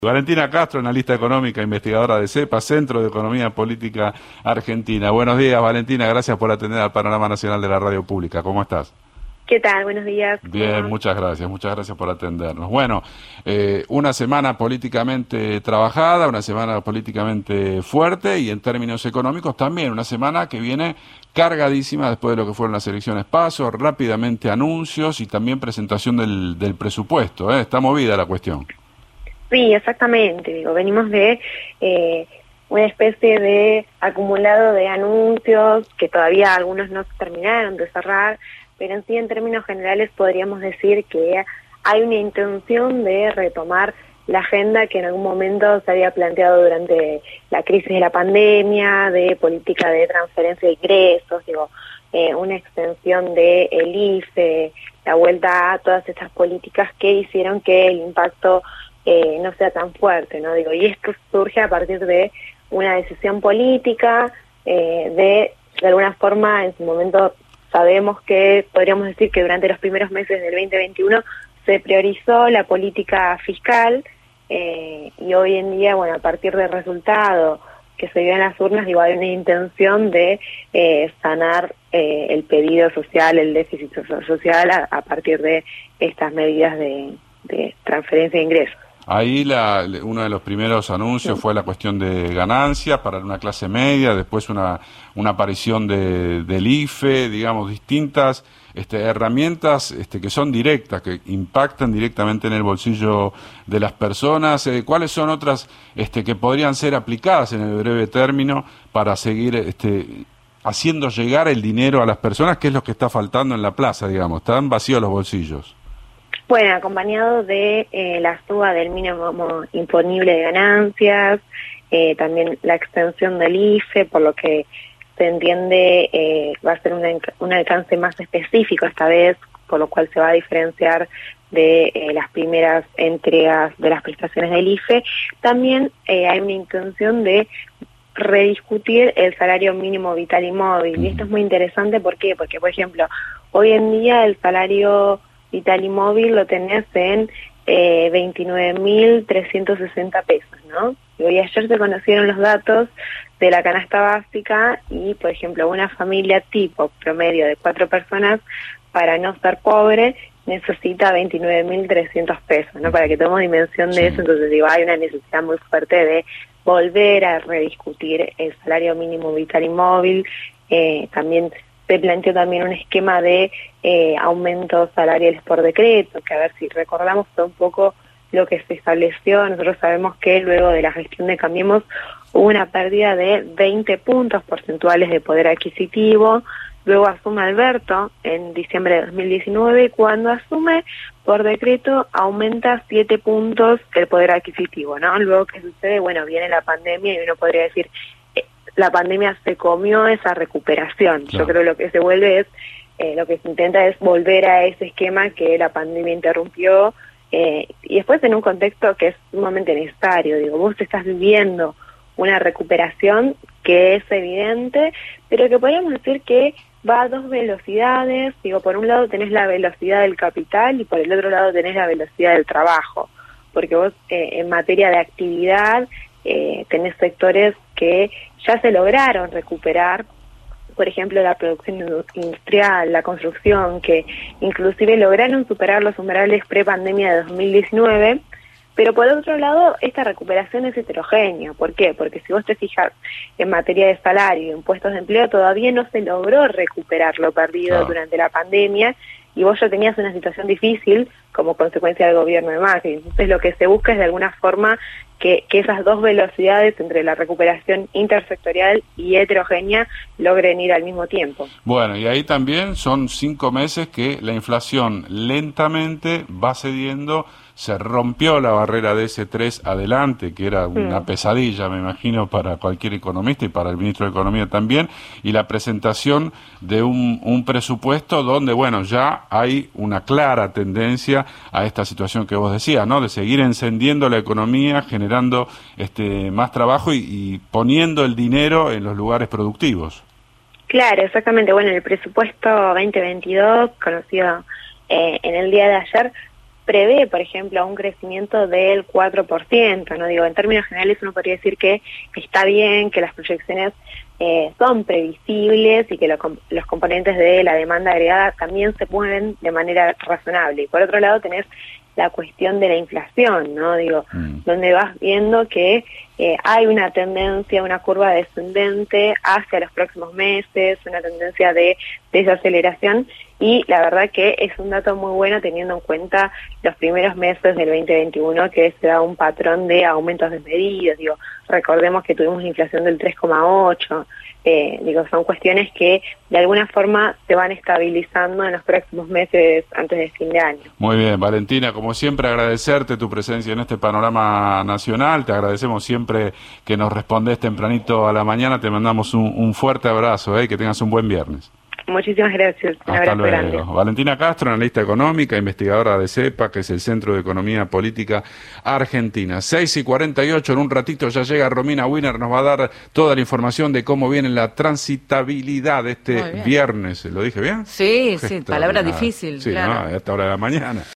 Valentina Castro, analista económica, investigadora de CEPA, Centro de Economía Política Argentina. Buenos días, Valentina, gracias por atender al Panorama Nacional de la Radio Pública. ¿Cómo estás? ¿Qué tal? Buenos días. Bien, muchas gracias por atendernos. Bueno, una semana políticamente trabajada, una semana políticamente fuerte y en términos económicos también, una semana que viene cargadísima después de lo que fueron las elecciones PASO, rápidamente anuncios y también presentación del presupuesto, ¿eh? Está movida la cuestión. Sí, exactamente. Venimos de una especie de acumulado de anuncios que todavía algunos no se terminaron de cerrar, pero en sí, en términos generales, podríamos decir que hay una intención de retomar la agenda que en algún momento se había planteado durante la crisis de la pandemia, de política de transferencia de ingresos, una extensión de el IFE, la vuelta a todas estas políticas que hicieron que el impacto no sea tan fuerte, ¿no? Y esto surge a partir de una decisión política, de alguna forma, en su momento sabemos que podríamos decir que durante los primeros meses del 2021 se priorizó la política fiscal, y hoy en día, bueno, a partir del resultado que se dio en las urnas, hay una intención de sanar el pedido social, el déficit social a partir de estas medidas de transferencia de ingresos. Ahí uno de los primeros anuncios fue la cuestión de ganancias para una clase media, después una aparición del IFE, digamos, distintas herramientas que son directas, que impactan directamente en el bolsillo de las personas. ¿Cuáles son otras que podrían ser aplicadas en el breve término para seguir haciendo llegar el dinero a las personas, que es lo que está faltando en la plaza, digamos? Están vacíos los bolsillos. Bueno, acompañado de la suba del mínimo imponible de ganancias, también la extensión del IFE, por lo que se entiende va a ser un alcance más específico esta vez, por lo cual se va a diferenciar de las primeras entregas de las prestaciones del IFE. También hay una intención de rediscutir el salario mínimo vital y móvil, y esto es muy interesante. ¿Por qué? Porque, por ejemplo, hoy en día el salario vital y móvil lo tenés en 29.360 pesos, ¿no? Y ayer se conocieron los datos de la canasta básica y, por ejemplo, una familia tipo promedio de 4 personas, para no ser pobre, necesita 29.300 pesos, ¿no? Para que tomemos dimensión de eso, entonces hay una necesidad muy fuerte de volver a rediscutir el salario mínimo vital y móvil. También se planteó también un esquema de aumentos salariales por decreto, que a ver si recordamos todo un poco lo que se estableció. Nosotros sabemos que luego de la gestión de Cambiemos hubo una pérdida de 20 puntos porcentuales de poder adquisitivo. Luego asume Alberto en diciembre de 2019, y cuando asume por decreto aumenta 7 puntos el poder adquisitivo, ¿no? Luego, ¿qué sucede? Bueno, viene la pandemia y uno podría decir, la pandemia se comió esa recuperación. Claro. Yo creo que lo que se vuelve es, lo que se intenta es volver a ese esquema que la pandemia interrumpió, y después en un contexto que es sumamente necesario. Vos estás viviendo una recuperación que es evidente, pero que podríamos decir que va a dos velocidades. Por un lado tenés la velocidad del capital y por el otro lado tenés la velocidad del trabajo, porque vos en materia de actividad tenés sectores que ya se lograron recuperar, por ejemplo la producción industrial, la construcción, que inclusive lograron superar los umbrales pre-pandemia de 2019, pero por otro lado esta recuperación es heterogénea. ¿Por qué? Porque si vos te fijas en materia de salario y en puestos de empleo, todavía no se logró recuperar lo perdido durante la pandemia, y vos ya tenías una situación difícil como consecuencia del gobierno de Macri. Entonces lo que se busca es de alguna forma que esas dos velocidades entre la recuperación intersectorial y heterogénea logren ir al mismo tiempo. Bueno, y ahí también son 5 meses que la inflación lentamente va cediendo. Se rompió la barrera de ese 3 adelante, que era una pesadilla, me imagino, para cualquier economista y para el ministro de Economía también, y la presentación de un presupuesto donde, bueno, ya hay una clara tendencia a esta situación que vos decías, ¿no? De seguir encendiendo la economía, generando más trabajo y poniendo el dinero en los lugares productivos. Claro, exactamente. Bueno, el presupuesto 2022, conocido en el día de ayer, prevé, por ejemplo, un crecimiento del 4%, ¿no? Digo, en términos generales uno podría decir que está bien, que las proyecciones son previsibles y que los componentes de la demanda agregada también se mueven de manera razonable. Y por otro lado tenés la cuestión de la inflación, ¿no? Digo, donde vas viendo que hay una tendencia, una curva descendente hacia los próximos meses, una tendencia de desaceleración, y la verdad que es un dato muy bueno teniendo en cuenta los primeros meses del 2021, que se da un patrón de aumentos desmedidos. Digo, recordemos que tuvimos una inflación del 3,8%. Digo, son cuestiones que de alguna forma se van estabilizando en los próximos meses antes de fin de año. Muy bien, Valentina, como siempre agradecerte tu presencia en este panorama nacional, te agradecemos siempre que nos respondes tempranito a la mañana, te mandamos un fuerte abrazo, que tengas un buen viernes. Muchísimas gracias. Hasta luego. Grande. Valentina Castro, analista económica, investigadora de CEPA, que es el Centro de Economía Política Argentina. 6:48, en un ratito ya llega Romina Wiener, nos va a dar toda la información de cómo viene la transitabilidad este viernes. ¿Lo dije bien? Sí, sí, palabra difícil. Sí, claro. ¿No? A esta hora de la mañana.